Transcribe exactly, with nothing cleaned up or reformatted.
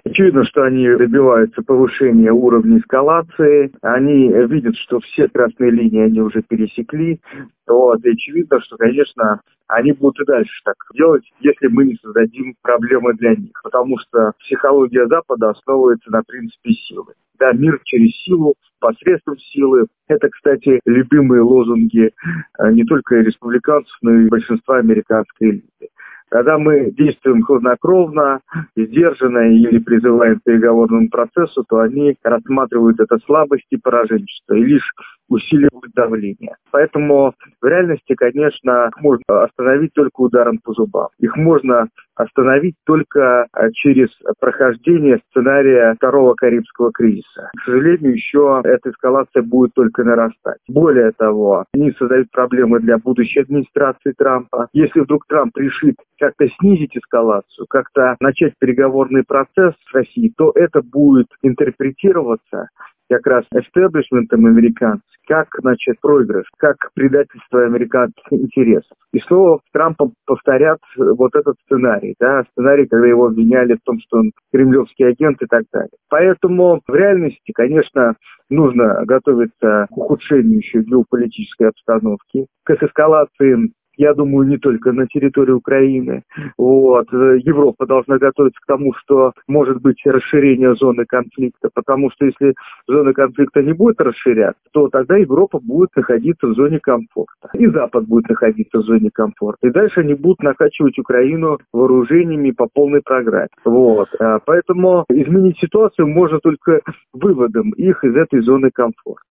Очевидно, что они добиваются повышения уровня эскалации, они видят, что все красные линии они уже пересекли, вот, и очевидно, что, конечно, они будут и дальше так делать, если мы не создадим проблемы для них, потому что психология Запада основывается на принципе силы. Да, мир через силу, посредством силы. Это, кстати, любимые лозунги не только республиканцев, но и большинства американской элиты. Когда мы действуем хладнокровно, сдержанно или призываем к переговорному процессу, то они рассматривают это слабость и пораженчество и лишь усиливают давление. Поэтому в реальности, конечно, их можно остановить только ударом по зубам. Их можно остановить только через прохождение сценария второго Карибского кризиса. К сожалению, еще эта эскалация будет только нарастать. Более того, они создают проблемы для будущей администрации Трампа. Если вдруг Трамп решит как-то снизить эскалацию, как-то начать переговорный процесс с Россией, то это будет интерпретироваться как раз эстеблишментом американцев, как, значит, проигрыш, как предательство американских интересов. И снова Трампом повторят вот этот сценарий, да, сценарий, когда его обвиняли в том, что он кремлевский агент и так далее. Поэтому в реальности, конечно, нужно готовиться к ухудшению еще геополитической обстановки, к эскалации. Я думаю, не только на территории Украины. Вот. Европа должна готовиться к тому, что может быть расширение зоны конфликта, потому что если зона конфликта не будет расширяться, то тогда Европа будет находиться в зоне комфорта. И Запад будет находиться в зоне комфорта. И дальше они будут накачивать Украину вооружениями по полной программе. Вот. Поэтому изменить ситуацию можно только выводом их из этой зоны комфорта.